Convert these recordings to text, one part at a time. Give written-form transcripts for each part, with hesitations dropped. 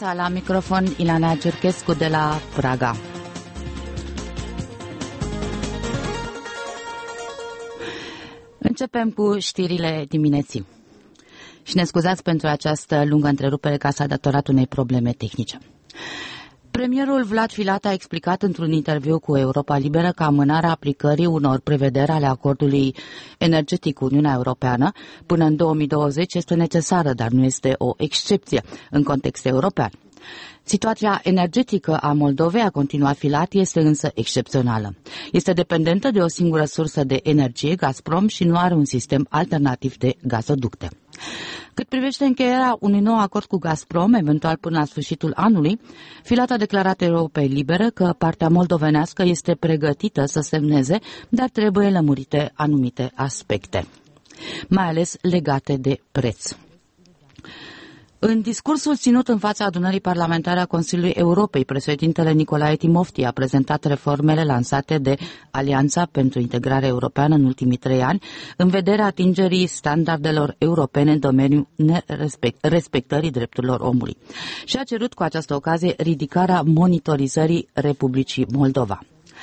dimineața, la microfon Ileana Cerchescu de la Praga. Începem cu știrile dimineții. Și ne scuzați pentru această lungă întrerupere, că s-a datorat unei probleme tehnice. Premierul Vlad Filat a explicat într-un interviu cu Europa Liberă că amânarea aplicării unor prevederi ale acordului energetic cu Uniunea Europeană până în 2020 este necesară, dar nu este o excepție în context european. Situația energetică a Moldovei, a continuat Filat, este însă excepțională. Este dependentă de o singură sursă de energie, Gazprom, și nu are un sistem alternativ de gazoducte. Cât privește încheierea unui nou acord cu Gazprom, eventual până la sfârșitul anului, Filat a declarat Europei Libere că partea moldovenească este pregătită să semneze, dar trebuie lămurite anumite aspecte, mai ales legate de preț. În discursul ținut în fața adunării parlamentare a Consiliului Europei, președintele Nicolae Timofti a prezentat reformele lansate de Alianța pentru Integrare Europeană în ultimii 3 ani, în vederea atingerii standardelor europene în domeniul respectării drepturilor omului. Și a cerut cu această ocazie ridicarea monitorizării Republicii Moldova.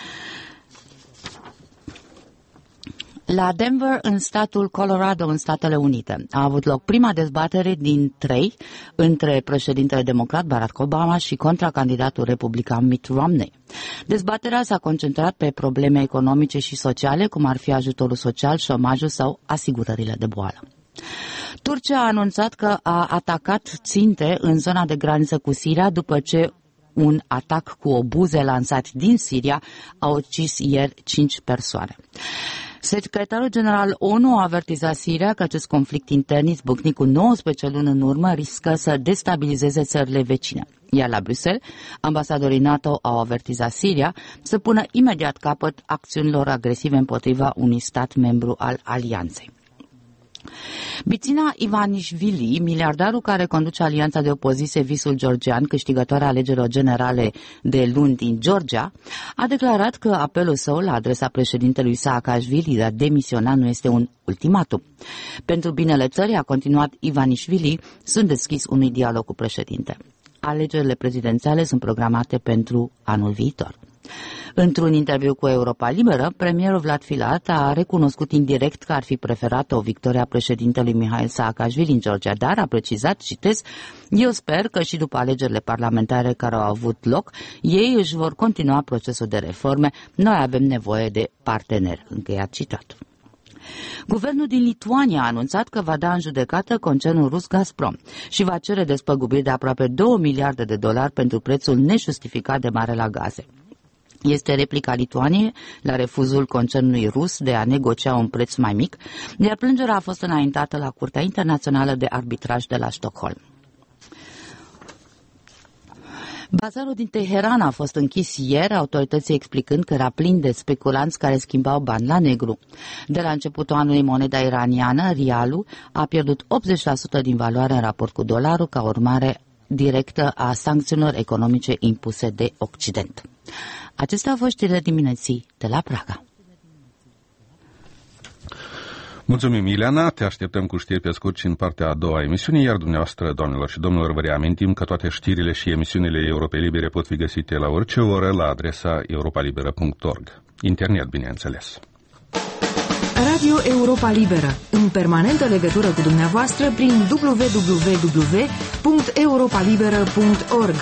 La Denver, în statul Colorado, în Statele Unite, a avut loc prima dezbatere din 3 între președintele democrat Barack Obama și contracandidatul republican Mitt Romney. Dezbaterea s-a concentrat pe probleme economice și sociale, cum ar fi ajutorul social, șomajul sau asigurările de boală. Turcia a anunțat că a atacat ținte în zona de graniță cu Siria după ce un atac cu obuze lansat din Siria a ucis ieri 5 persoane. Secretarul general ONU a avertizat Siria că acest conflict intern izbucnit cu 19 luni în urmă riscă să destabilizeze țările vecine. Iar la Bruxelles, ambasadorii NATO au avertizat Siria să pună imediat capăt acțiunilor agresive împotriva unui stat membru al alianței. Bițina Ivanișvili, miliardarul care conduce alianța de opoziție Visul Georgian, câștigătoarea alegerilor generale de luni din Georgia, a declarat că apelul său la adresa președintelui Saakashvili de a demisiona nu este un ultimatum. Pentru binele țării, a continuat Ivanișvili, sunt deschis unui dialog cu președinte. Alegerile prezidențiale sunt programate pentru anul viitor. Într-un interviu cu Europa Liberă, premierul Vlad Filat a recunoscut indirect că ar fi preferat o victorie a președintelui Mihail Saakashvili în Georgia, dar a precizat, citez, eu sper că și după alegerile parlamentare care au avut loc, ei își vor continua procesul de reforme, noi avem nevoie de parteneri, încheiat citatul. Guvernul din Lituania a anunțat că va da în judecată concernul rus Gazprom și va cere despăgubiri de aproape 2 miliarde de dolari pentru prețul nejustificat de mare la gaze. Este replica Lituaniei la refuzul concernului rus de a negocia un preț mai mic, iar plângerea a fost înaintată la Curtea Internațională de Arbitraj de la Stockholm. Bazarul din Teheran a fost închis ieri, autorității explicând că era plin de speculanți care schimbau bani la negru. De la începutul anului, moneda iraniană, rialul, a pierdut 80% din valoare în raport cu dolarul ca urmare directă a sancțiunilor economice impuse de Occident. Acestea au fost știrile dimineții de la Praga. Mulțumim, Ileana, te așteptăm cu știri pe scurt și în partea a doua a emisiunii, iar dumneavoastră, doamnelor și domnilor, vă reamintim că toate știrile și emisiunile Europei Libere pot fi găsite la orice oră la adresa europalibera.org. Internet, bineînțeles. Radio Europa Liberă, în permanentă legătură cu dumneavoastră prin www.europalibera.org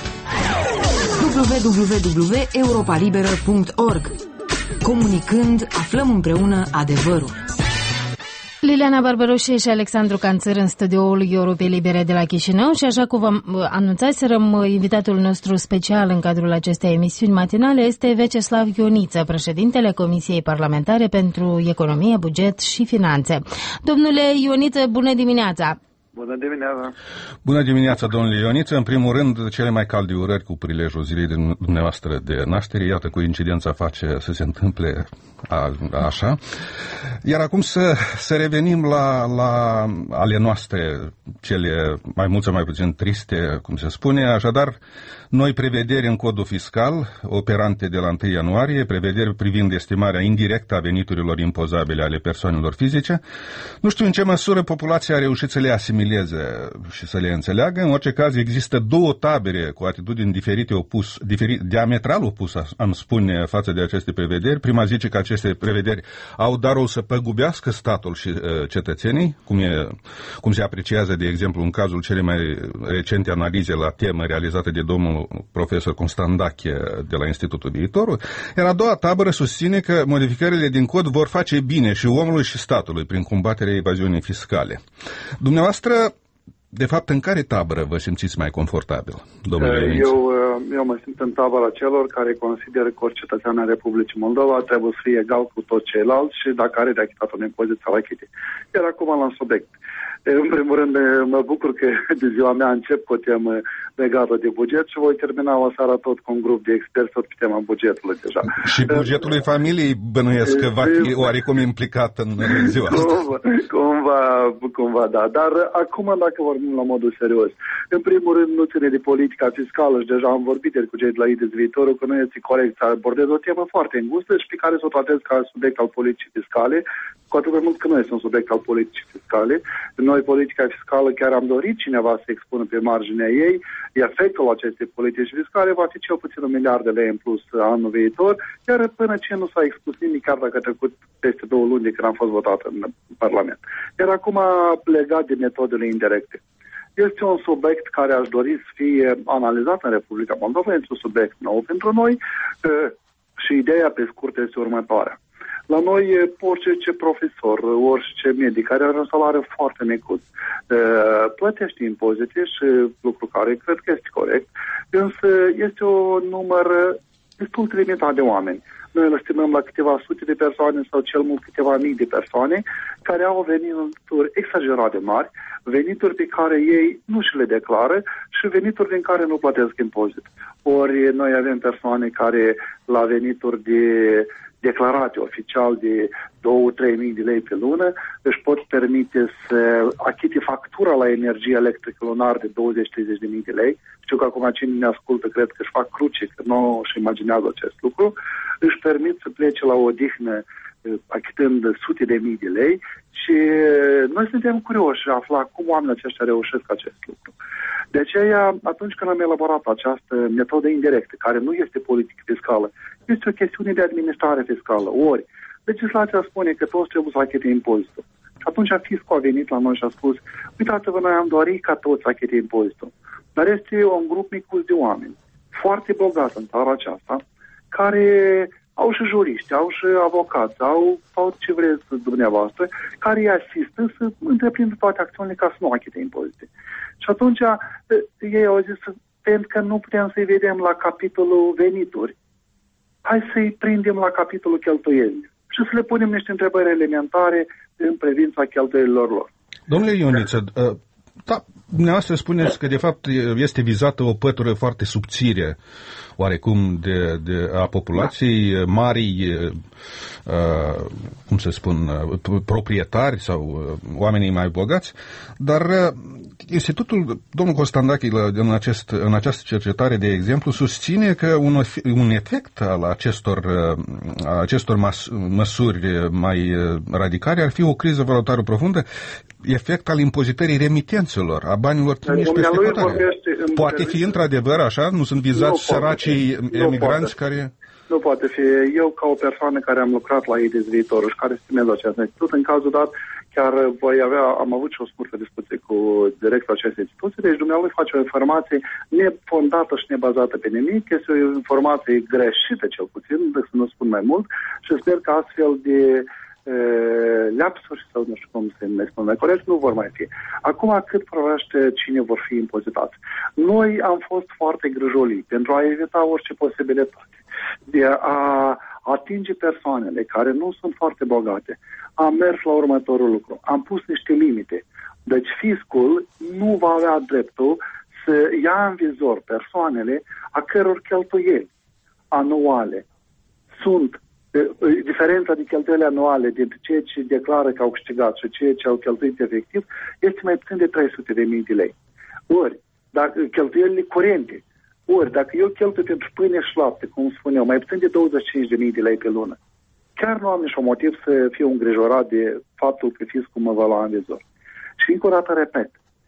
www.europalibera.org. Comunicând, aflăm împreună adevărul. Liliana Barbaroșe și Alexandru Canțăr în studioul Europei Libere de la Chișinău și așa cum v-am anunțat, invitatul nostru special în cadrul acestei emisiuni matinale este Veceslav Ioniță, președintele Comisiei Parlamentare pentru Economie, Buget și Finanțe. Domnule Ioniță, bună dimineața! Bună dimineața! Bună dimineața, domnule Ioniță. În primul rând, cele mai calde urări cu prilejul zilei dumneavoastră de naștere. Iată, coincidența face să se întâmple așa. Iar acum să revenim la ale noastre, cele mai mult sau mai puțin triste, cum se spune. Așadar, noi prevederi în codul fiscal, operante de la 1 ianuarie, prevederi privind estimarea indirectă a veniturilor impozabile ale persoanelor fizice. Nu știu în ce măsură populația a reușit să le asimileze asimileze și să le înțeleagă. În orice caz, există două tabere cu atitudini diametral opus, am spune, față de aceste prevederi. Prima zice că aceste prevederi au darul să păgubească statul și cetățenii, cum se apreciază, de exemplu, în cazul cele mai recente analize la temă realizate de domnul profesor Constandache de la Institutul Viitorul. Iar a doua tabără susține că modificările din cod vor face bine și omului și statului prin combaterea evaziunii fiscale. Dumneavoastră, de fapt, în care tabără vă simțiți mai confortabil, domnule Ioniță? Eu mă simt în tabăra celor care consideră că orice cetățean al Republicii Moldova trebuie să fie egal cu toți ceilalți și dacă are de achitat un impozit să-l achite. Iar acum la subiect. În primul rând, mă bucur că de ziua mea încep cu o temă legată de buget și voi termina o seară tot cu un grup de experți tot pe tema bugetului deja. Și bugetului familiei bănuiesc că va fi oarecum implicat în ziua asta. Cumva, da. Dar acum, dacă vorbim la modul serios, în primul rând nu ține de politica fiscală și deja am vorbit cu cei de la IDES Viitorul că nu este corect să abordez o temă foarte îngustă și pe care să o tratez ca subiect al politicii fiscale, cu atât de mult că nu este un subiect al politicii fiscale. Noi, politica fiscală, chiar am dorit cineva să expună pe marginea ei. Efectul acestei politici fiscale va fi cel puțin 1 miliard de lei în plus anul viitor, iar până ce nu s-a expus nimic, chiar dacă a trecut peste 2 luni de când am fost votat în Parlament. Iar acum, legat de metodele indirecte. Este un subiect care aș dori să fie analizat în Republica Moldova, este un subiect nou pentru noi și ideea pe scurt este următoarea. La noi, orice profesor, orice medic care are un salariu foarte micuț, plătește impozite și lucru care cred că este corect, însă este un număr destul de limitat de oameni. Noi îl estimăm la câteva sute de persoane sau cel mult câteva mii de persoane care au venituri exagerat de mari, venituri pe care ei nu și le declară și venituri din care nu plătesc impozit. Ori noi avem persoane care la venituri de declarate oficial de 2-3 mii de lei pe lună, își pot permite să achite factura la energie electrică lunar de 20-30 de mii de lei. Știu că acum cine ne ascultă cred că își fac cruce, că nu își imaginează acest lucru. Își permit să plece la o odihnă achitând sute de mii de lei și noi suntem curioși să afla cum oamenii aceștia reușesc acest lucru. De aceea, atunci când am elaborat această metodă indirectă, care nu este politică fiscală, este o chestiune de administrare fiscală. Ori, legislația spune că toți trebuie să achite impozitul. Și atunci fiscul a venit la noi și a spus, uitați-vă, noi am dorit ca toți să achite impozitul. Dar este un grup micuț de oameni, foarte bogați în țara aceasta, care au și juriști, au și avocați, au ce vreți dumneavoastră, care îi asistă să întreprindă toate acțiunile ca să nu achite impozite. Și atunci ei au zis, pentru că nu putem să-i vedem la capitolul venituri, hai să-i prindem la capitolul cheltuieli și să le punem niște întrebări elementare în privința cheltuielilor lor. Domnule Ioniță, da, dumneavoastră spuneți că de fapt este vizată o pătură foarte subțire oarecum a populației mari, cum să spun, proprietari sau oamenii mai bogați, dar Institutul, domnul Constandache, în această cercetare, de exemplu, susține că un efect al acestor măsuri mai radicale ar fi o criză valutară profundă, efect al impozitării remitențelor, a banilor trimiși peste hotare. Poate fi într-adevăr așa? Nu sunt vizați săracii emigranți care... Nu poate fi. Eu, ca o persoană care am lucrat la IDES Viitorul și care stimez acest institut, în cazul dat, chiar am avut și o scurtă discuție cu directorul acestei instituții, deci dumneavoastră face o informație nefondată și nebazată pe nimic, este o informație greșită cel puțin, să nu spun mai mult, și sper că astfel de lapsuri sau nu știu cum se spun mai corect, nu vor mai fi. Acum, cât privește cine vor fi impozitați. Noi am fost foarte grijolii pentru a evita orice posibilitate de a atinge persoanele care nu sunt foarte bogate. Am mers la următorul lucru. Am pus niște limite. Deci fiscul nu va avea dreptul să ia în vizor persoanele a căror cheltuieli anuale sunt diferența de cheltuieli anuale dintre ceea ce declară că au câștigat și ceea ce au cheltuit efectiv este mai puțin de 300.000 de lei. Ori, dacă cheltuielile curente, ori dacă eu cheltui pentru pâine și lapte, cum spun eu, mai puțin de 25.000 de lei pe lună, chiar nu am niciun motiv să fiu îngrijorat de faptul că fiscul mă va lua în vizor. Și încă o dată repet,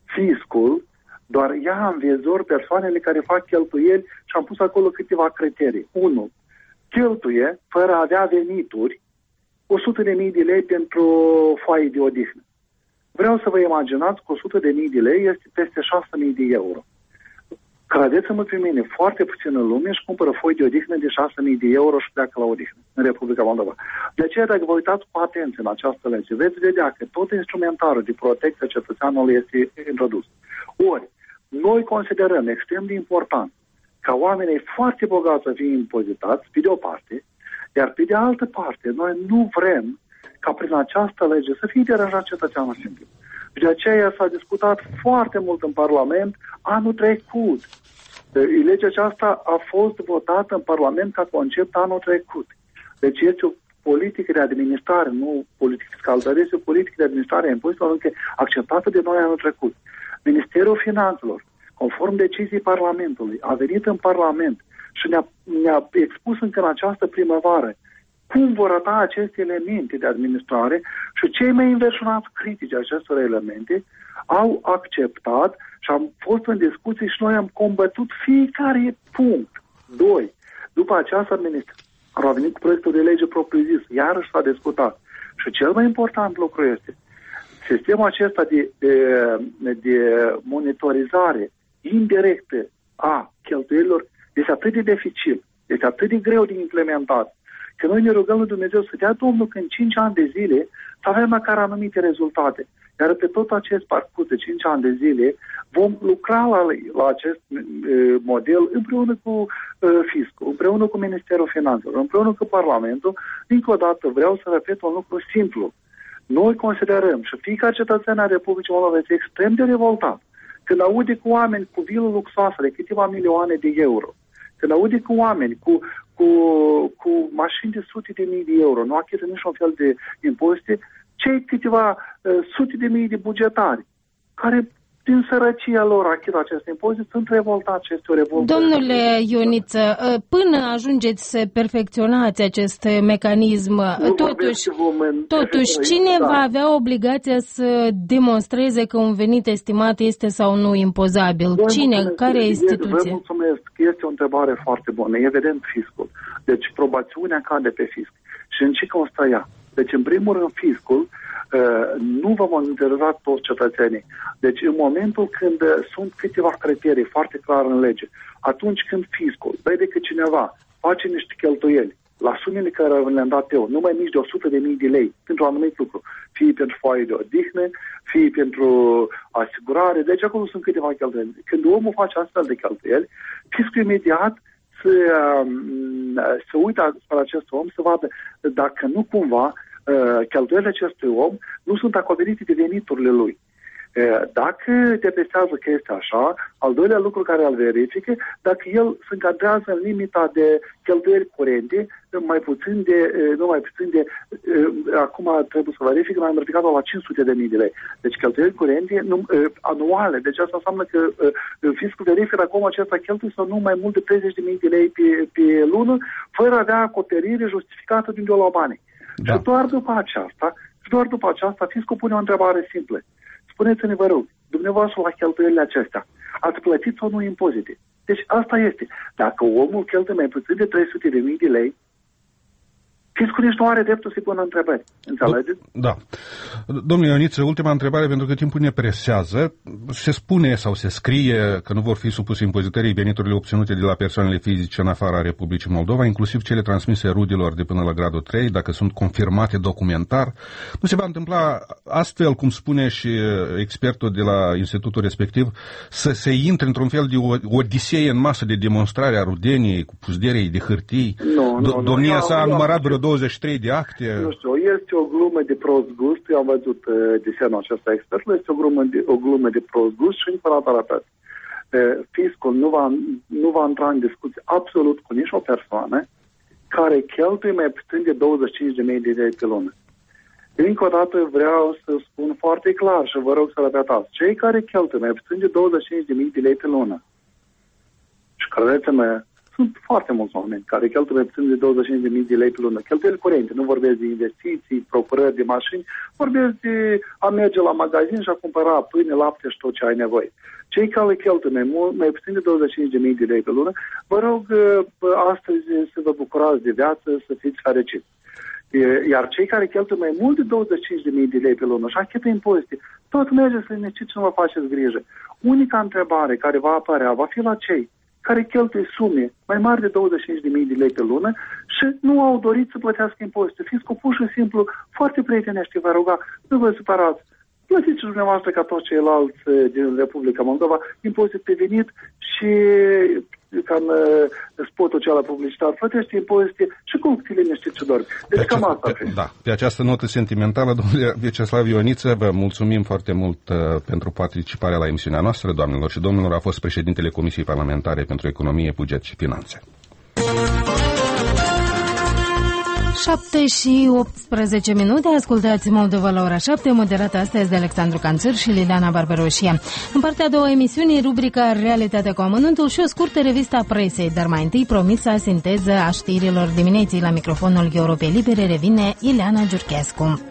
fiscul doar ia în vizor persoanele care fac cheltuieli și am pus acolo câteva criterii. 1. Cheltuie, fără a avea venituri, 100.000 de lei pentru foaie de odihnă. Vreau să vă imaginați că 100.000 de lei este peste 6.000 de euro. Credeți-mă pe mine, foarte puțină lume își cumpără foi de odihnă de 6.000 de euro și pleacă la odihnă în Republica Moldova. De aceea, dacă vă uitați cu atenție în această lege, veți vedea că tot instrumentarul de protecție a cetățeanului este introdus. Ori, noi considerăm extrem de important ca oamenii foarte bogați să fie impozitați, pe de o parte, iar pe de altă parte, noi nu vrem ca prin această lege să fie deranjat cetățeanul simplu. De aceea s-a discutat foarte mult în Parlament anul trecut. Legea aceasta a fost votată în Parlament ca concept anul trecut. Deci este o politică de administrare, nu politică fiscală, dar este o politică de administrare a impozitelor încă acceptată de noi anul trecut. Ministerul Finanțelor, conform deciziei Parlamentului, a venit în Parlament și ne-a expus încă în această primăvară cum vor arăta aceste elemente de administrare și cei mai înverșunați critici acestor elemente au acceptat și am fost în discuții și noi am combătut fiecare punct. 2. După aceasta, ministrul a venit cu proiectul de lege propriu-zis, iarăși s-a discutat. Și cel mai important lucru este sistemul acesta de monitorizare indirectă a cheltuielilor este atât de dificil, este atât de greu de implementat, că noi ne rugăm lui Dumnezeu să dea Domnul că în 5 ani de zile să avem măcar anumite rezultate. Iar pe tot acest parcurs de 5 ani de zile vom lucra la acest model împreună cu fiscul, împreună cu Ministerul Finanțelor, împreună cu Parlamentul. Încă o dată vreau să repet un lucru simplu. Noi considerăm și fiecare cetățean al Republicii Moldova este extrem de revoltat când aude cu oameni cu vilă luxoasă de câteva milioane de euro, când aude cu oameni cu mașini de sute de mii de euro, nu achită niciun fel de impozite, cei câteva sute de mii de bugetari, care din sărăcia lor achită aceste impozite, sunt revoltați, este o revoltă. Domnule Ioniță, până ajungeți să perfecționați acest mecanism, totuși cine va avea obligația să demonstreze că un venit estimat este sau nu impozabil? Cine? Care instituție? Vă mulțumesc, este o întrebare foarte bună. Evident, fiscul. Deci probațiunea cade pe fisc. Și în ce constă ea? Deci, în primul rând, fiscul nu va monitoriza toți cetățenii. Deci, în momentul când sunt câteva criterii foarte clare în lege, atunci când fiscul vede că cineva face niște cheltuieli la sumele care le-am dat eu, nu mai mici de 100.000 de lei pentru un anumit lucru, fie pentru foaie de odihnă, fie pentru asigurare, deci acolo sunt câteva cheltuieli. Când omul face astfel de cheltuieli, fiscul imediat să uită spre acest om, să vadă dacă nu cumva cheltuielile acestui om nu sunt acoperite de veniturile lui. Dacă depestează că este așa, al doilea lucru care îl verifică, dacă el se încadrează în limita de cheltuieli curente, nu mai puțin de, acum trebuie să verific, mai am ridicat-o la 500.000 de lei. Deci cheltuieli curente anuale, deci asta înseamnă că fiscul verifică acum acesta cheltuie sau nu mai mult de 30.000 de lei pe lună, fără a avea acoperire justificată din la banii. Da. Și doar după aceasta, fiscul pune o întrebare simplă. Spuneți-ne, vă rog, dumneavoastră la cheltuielile acestea, ați plătit sau nu impozite? Deci asta este. Dacă omul cheltuie mai puțin de 300.000 de lei, fiscul nici nu are dreptul să-i pună întrebări. Înțelegeți? Da. Domnule Ioniță, ultima întrebare, pentru că timpul ne presează. Se spune sau se scrie că nu vor fi supuse impozitării veniturile obținute de la persoanele fizice în afara Republicii Moldova, inclusiv cele transmise rudilor de până la gradul 3, dacă sunt confirmate documentar. Nu se va întâmpla astfel, cum spune și expertul de la institutul respectiv, să se intre într-un fel de odisee în masă de demonstrare a rudeniei, cu pusderei de hârtii. Domnia sa a numărat vreo 23 de acte. Nu știu, este o glumă de prost gust. Eu am văzut desenul acesta expertului, este o glumă de prost gust și încă o dată arătat. Fiscul nu va intra în discuție absolut cu nicio persoană care cheltuie mai puțin de 25.000 de lei pe lună. Încă o dată vreau să spun foarte clar și vă rog să repetați. Cei care cheltuie mai puțin de 25.000 de lei pe lună și credeți-mă, sunt foarte mulți oameni care cheltuie mai puțin de 25.000 de lei pe lună. Cheltuieli curente, nu vorbesc de investiții, procurări de mașini, vorbesc de a merge la magazin și a cumpăra pâine, lapte și tot ce ai nevoie. Cei care cheltuie mai puțin de 25.000 de lei pe lună, vă rog astăzi să vă bucurați de viață, să fiți fericiți. Iar cei care cheltuie mai mult de 25.000 de lei pe lună și achită impozite, tot merge să liniștiți și nu vă faceți grijă. Unica întrebare care va apărea va fi la cei care cheltuie sume mai mari de 25.000 de lei pe lună și nu au dorit să plătească impozite. Fiți cu pur și simplu foarte prietenești, vă ruga, nu vă supărați. Plătiți dumneavoastră ca toți ceilalți din Republica Moldova impozit pe venit și ca în spotul acela publicitar, plătește impozite și cum te liniștit și dormi. Deci cam asta. Pe această notă sentimentală, domnule Vyacheslav Ioniță, vă mulțumim foarte mult pentru participarea la emisiunea noastră, doamnelor și domnilor. A fost președintele Comisiei Parlamentare pentru Economie, Buget și Finanțe. 7 și 18 minute, ascultați Moldova la ora 7, moderată astăzi de Alexandru Canțăr și Liliana Barbaroșia. În partea a doua emisiunii, rubrica Realitatea cu amănuntul și o scurtă revistă a presei, dar mai întâi promisa sinteză a știrilor dimineții. La microfonul Europei Libere revine Ileana Giurchescu.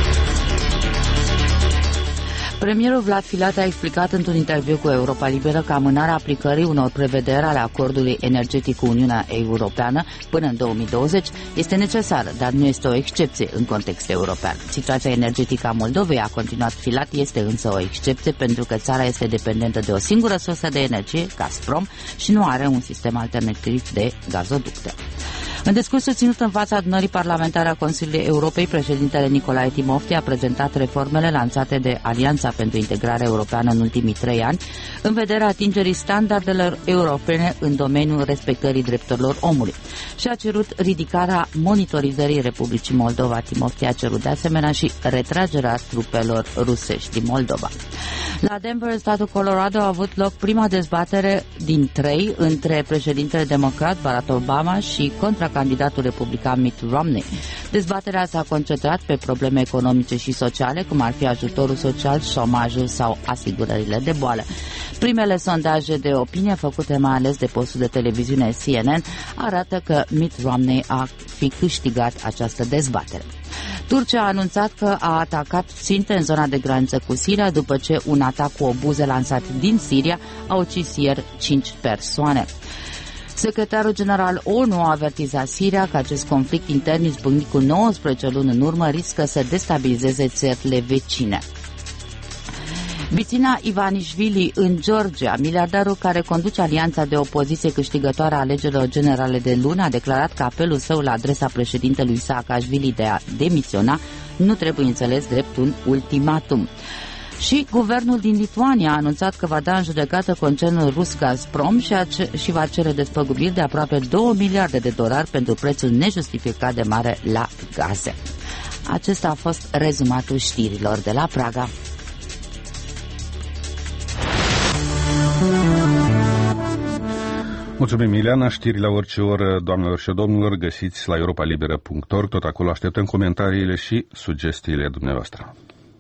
Premierul Vlad Filat a explicat într-un interviu cu Europa Liberă că amânarea aplicării unor prevederi ale acordului energetic cu Uniunea Europeană până în 2020 este necesară, dar nu este o excepție în context european. Situația energetică a Moldovei, a continuat Filat, este însă o excepție pentru că țara este dependentă de o singură sursă de energie, Gazprom, și nu are un sistem alternativ de gazoducte. În discursul ținut în fața adunării parlamentare a Consiliului Europei, președintele Nicolae Timofti a prezentat reformele lansate de Alianța pentru Integrare Europeană în ultimii 3 ani, în vederea atingerii standardelor europene în domeniul respectării drepturilor omului și a cerut ridicarea monitorizării Republicii Moldova. Timofti a cerut de asemenea și retragerea trupelor rusești din Moldova. La Denver, statul Colorado, a avut loc prima dezbatere din 3 între președintele democrat Barack Obama și contracandidatul republican Mitt Romney. Dezbaterea s-a concentrat pe probleme economice și sociale, cum ar fi ajutorul social, șomajul sau asigurările de boală. Primele sondaje de opinie făcute mai ales de postul de televiziune CNN arată că Mitt Romney a fi câștigat această dezbatere. Turcia a anunțat că a atacat ținte în zona de graniță cu Siria după ce un atac cu obuze lansat din Siria a ucis ieri 5 persoane. Secretarul general ONU a avertizat Siria că acest conflict intern izbucnit cu 19 luni în urmă riscă să destabilizeze țările vecine. Bițina Ivanișvili în Georgia, miliardarul care conduce alianța de opoziție câștigătoare a alegerilor generale de luni, a declarat că apelul său la adresa președintelui Saakashvili de a demisiona nu trebuie înțeles drept un ultimatum. Și guvernul din Lituania a anunțat că va da în judecată concernul rus Gazprom și va cere despăgubiri de aproape $2 miliarde pentru prețul nejustificat de mare la gaze. Acesta a fost rezumatul știrilor de la Praga. Mulțumim, Ileana. Știri la orice oră, doamnelor și domnilor, găsiți la europalibera.org. Tot acolo așteptăm comentariile și sugestiile dumneavoastră.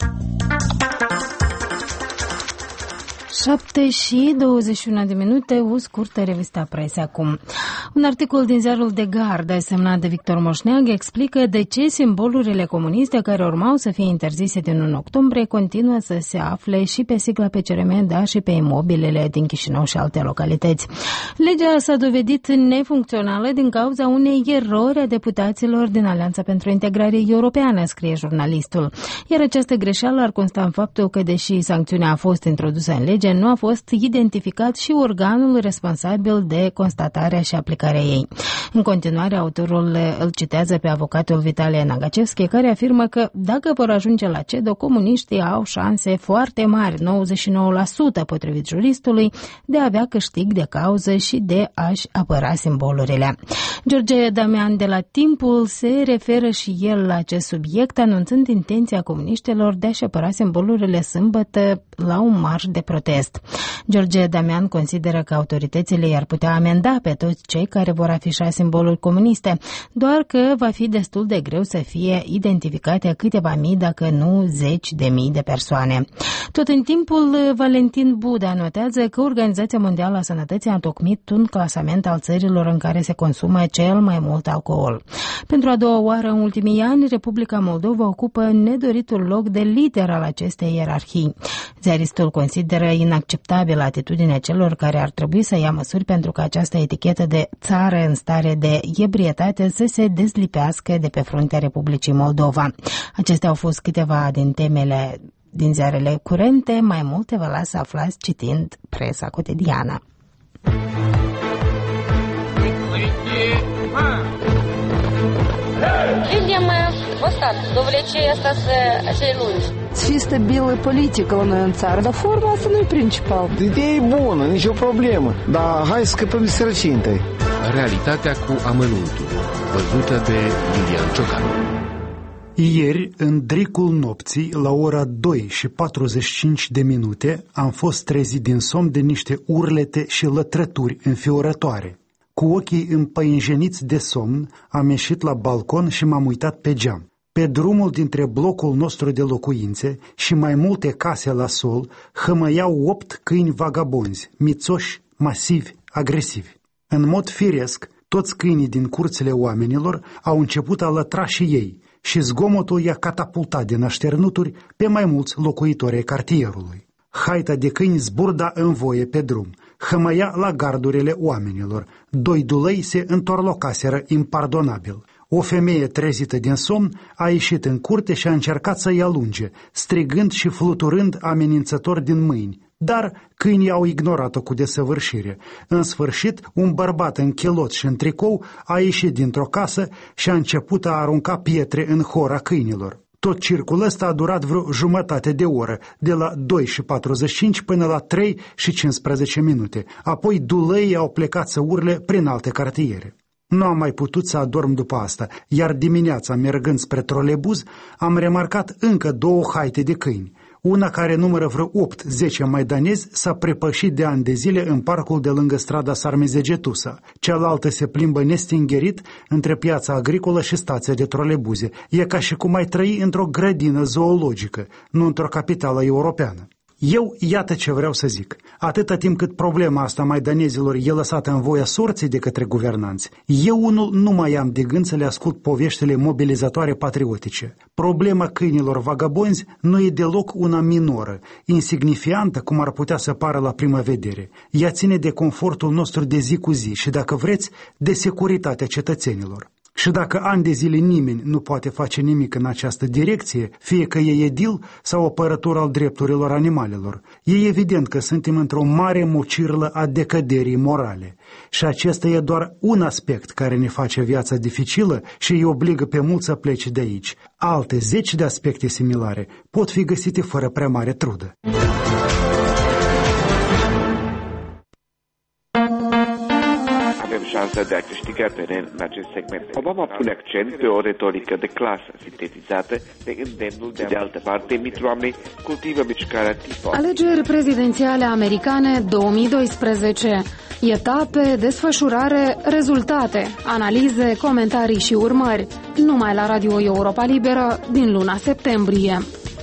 7 și 21 de minute, o scurtă revistă presă acum. Un articol din ziarul De Gardă, semnat de Victor Moșneag, explică de ce simbolurile comuniste care urmau să fie interzise din 1 octombrie continuă să se afle și pe sigla PCRM, dar și pe imobilele din Chișinău și alte localități. Legea s-a dovedit nefuncțională din cauza unei erori a deputaților din Alianța pentru Integrare Europeană, scrie jurnalistul. Iar această greșeală ar consta în faptul că, deși sancțiunea a fost introdusă în lege, nu a fost identificat și organul responsabil de constatarea și aplicarea ei. În continuare, autorul îl citează pe avocatul Vitalie Nagacevski, care afirmă că dacă vor ajunge la CEDO, comuniștii au șanse foarte mari, 99% potrivit juristului, de a avea câștig de cauză și de a-și apăra simbolurile. George Damian de la Timpul se referă și el la acest subiect, anunțând intenția comuniștilor de a-și apăra simbolurile sâmbătă la un marș de protest protest. George Damian consideră că autoritățile i-ar putea amenda pe toți cei care vor afișa simboluri comuniste, doar că va fi destul de greu să fie identificate câteva mii, dacă nu zeci de mii de persoane. Tot în timpul, Valentin Buda notează că Organizația Mondială a Sănătății a întocmit un clasament al țărilor în care se consumă cel mai mult alcool. Pentru a doua oară în ultimii ani, Republica Moldova ocupă nedoritul loc de lider al acestei ierarhii. Ziaristul consideră inacceptabilă atitudinea celor care ar trebui să ia măsuri pentru ca această etichetă de țară în stare de ebrietate să se dezlipească de pe fruntea Republicii Moldova. Acestea au fost câteva din temele din ziarele curente, mai multe vă las să aflați citind presa cotidiană. Видим вот так, довлечение acei lungi. Și stabilă politică la noi în țară, dar forma asta nu e principal. Ideea e bună, nicio problemă, dar hai să scăpăm de sărăcie întâi. Realitatea cu amănuntul, văzută de Lilian Ciocanu. Ieri, în dricul nopții, la ora 2:45 am fost trezit din somn de niște urlete și lătrături înfiorătoare. Cu ochii împăienjeniți de somn, am ieșit la balcon și m-am uitat pe geam. Pe drumul dintre blocul nostru de locuințe și mai multe case la sol, hămăiau 8 câini vagabonzi, mițoși, masivi, agresivi. În mod firesc, toți câinii din curțile oamenilor au început a lătra și ei, și zgomotul i-a catapultat din așternuturi pe mai mulți locuitori ai cartierului. Haita de câini zburda în voie pe drum, hămăia la gardurile oamenilor. 2 dulei se întorlocaseră impardonabil. O femeie trezită din somn a ieșit în curte și a încercat să-i alunge, strigând și fluturând amenințător din mâini. Dar câinii au ignorat-o cu desăvârșire. În sfârșit, un bărbat în chelot și în tricou a ieșit dintr-o casă și a început a arunca pietre în hora câinilor. Tot circul ăsta a durat vreo jumătate de oră, de la 2:45 până la 3:15. Apoi duleii au plecat să urle prin alte cartiere. Nu am mai putut să adorm după asta, iar dimineața, mergând spre trolebuz, am remarcat încă 2 haite de câini. Una care numără vreo 8-10 maidanezi s-a prepășit de ani de zile în parcul de lângă strada Sarmizegetusa. Cealaltă se plimbă nestingerit între piața agricolă și stația de trolebuze. E ca și cum ai trăi într-o grădină zoologică, nu într-o capitală europeană. Eu, iată ce vreau să zic. Atâta timp cât problema asta maidanezilor e lăsată în voia sorții de către guvernanți, eu unul nu mai am de gând să le ascult poveștile mobilizatoare patriotice. Problema câinilor vagabonzi nu e deloc una minoră, insignifiantă cum ar putea să pară la prima vedere. Ea ține de confortul nostru de zi cu zi și, dacă vreți, de securitatea cetățenilor. Și dacă ani de zile nimeni nu poate face nimic în această direcție, fie că e edil sau apărător al drepturilor animalelor, e evident că suntem într-o mare mocirlă a decăderii morale. Și acesta e doar un aspect care ne face viața dificilă și îi obligă pe mulți să plece de aici. Alte 10 de aspecte similare pot fi găsite fără prea mare trudă. Șansa de a câștiga teren în acest segment. Obama pune accent pe o retorică de clasă sintetizată de îndemnul de altă parte. Mitt Romney cultivă mișcarea Tea Party. Alegeri prezidențiale americane 2012. Etape, desfășurare, rezultate, analize, comentarii și urmări. Numai la Radio Europa Liberă din luna septembrie.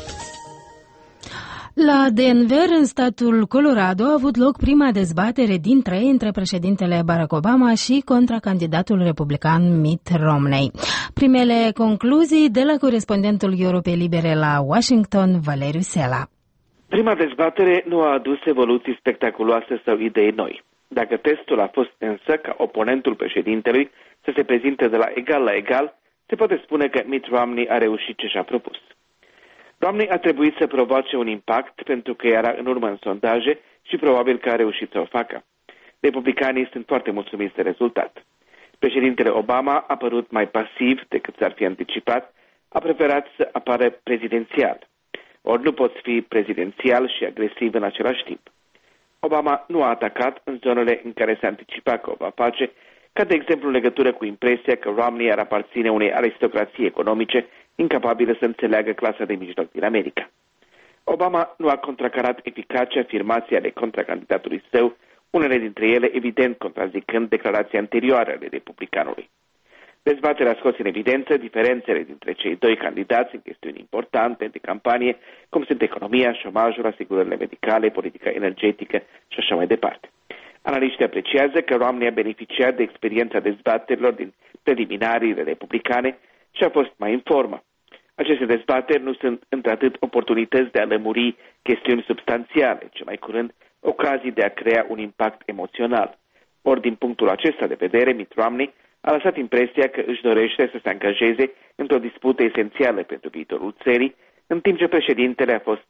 La Denver, în statul Colorado, a avut loc prima dezbatere din 3 între președintele Barack Obama și contracandidatul republican Mitt Romney. Primele concluzii de la corespondentul Europei Libere la Washington, Valeriu Sela. Prima dezbatere nu a adus evoluții spectaculoase sau idei noi. Dacă testul a fost însă ca oponentul președintelui să se prezinte de la egal la egal, se poate spune că Mitt Romney a reușit ce și-a propus. Romney a trebuit să provoace un impact pentru că era în urmă în sondaje și probabil că a reușit să o facă. Republicanii sunt foarte mulțumiți de rezultat. Președintele Obama a părut mai pasiv decât s-ar fi anticipat, a preferat să apară prezidențial. Ori nu poți fi prezidențial și agresiv în același timp. Obama nu a atacat în zonele în care se anticipa că o va face, ca de exemplu în legătură cu impresia că Romney ar aparține unei aristocrații economice incapabilă să înțeleagă clasa de mijloc din America. Obama nu a contracarat eficace afirmații ale contracandidatului său, unele dintre ele evident contrazicând declarația anterioară ale republicanului. Dezbaterea a scos în evidență diferențele dintre cei doi candidați în chestiuni importante de campanie, cum sunt economia, șomajul, asigurările medicale, politica energetică și așa mai departe. Analiștii apreciază că Romney a beneficiat de experiența dezbaterilor din preliminariile republicane și a fost mai în formă. Aceste dezbateri nu sunt într-atât oportunități de a lămuri chestiuni substanțiale, ci mai curând ocazii de a crea un impact emoțional. Ori din punctul acesta de vedere, Mitt Romney a lăsat impresia că își dorește să se angajeze într-o dispută esențială pentru viitorul țării, în timp ce președintele a fost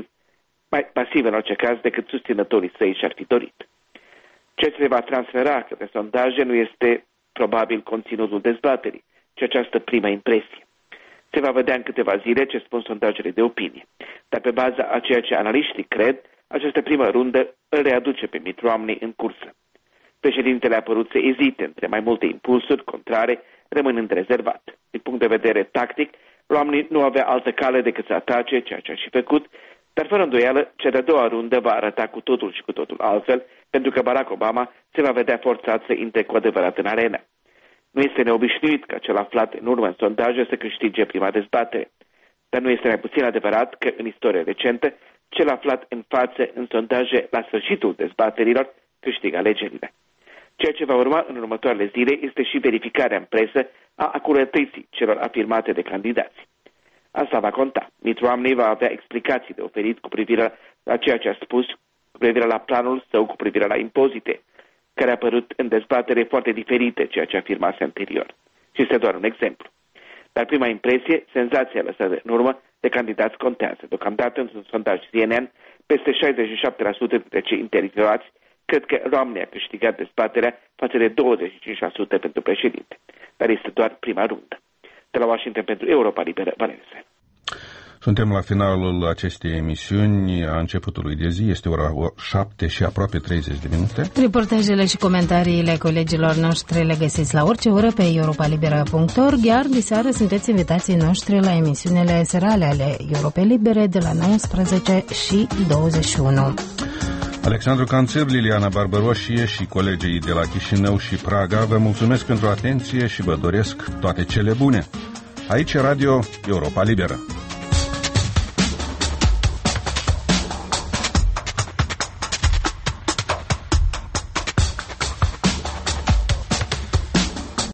mai pasiv în orice caz decât susținătorii săi și-ar fi dorit. Ce se va transfera către sondaje nu este probabil conținutul dezbaterii, ci această primă impresie. Se va vedea în câteva zile ce spun sondajele de opinie, dar pe baza a ceea ce analiștii cred, această primă rundă îl readuce pe Mitt Romney în cursă. Președintele a părut să ezite între mai multe impulsuri contrare, rămânând rezervat. Din punct de vedere tactic, Romney nu avea altă cale decât să atace, ceea ce a și făcut, dar fără îndoială, cea de-a doua rundă va arăta cu totul și cu totul altfel, pentru că Barack Obama se va vedea forțat să intre cu adevărat în arenă. Nu este neobișnuit ca cel aflat în urmă în sondaje să câștige prima dezbatere, dar nu este mai puțin adevărat că în istoria recentă, cel aflat în față în sondaje la sfârșitul dezbaterilor câștigă alegerile. Ceea ce va urma în următoarele zile este și verificarea în presă a acuratății celor afirmate de candidați. Asta va conta. Mitt Romney va avea explicații de oferit cu privire la ceea ce a spus, cu privire la planul său, cu privire la impozite, care a apărut în dezbatere foarte diferite ceea ce afirmase anterior. Și este doar un exemplu. Dar prima impresie, senzația lăsată în urmă de candidați contează. Deocamdată, într-un sondaj CNN, peste 67% dintre cei intervievați cred că Romney a câștigat dezbaterea față de 25% pentru președinte. Dar este doar prima rundă. De la Washington pentru Europa Liberă, Valența. Suntem la finalul acestei emisiuni, a începutului de zi, este ora 7 și aproape 30 de minute. Reportajele și comentariile colegilor noștri le găsiți la orice oră pe europalibera.org, iar diseară sunteți invitații noștri la emisiunile serale ale Europei Libere de la 19 și 21. Alexandru Canțir, Liliana Barbăroșie și colegii de la Chișinău și Praga vă mulțumesc pentru atenție și vă doresc toate cele bune. Aici Radio Europa Liberă.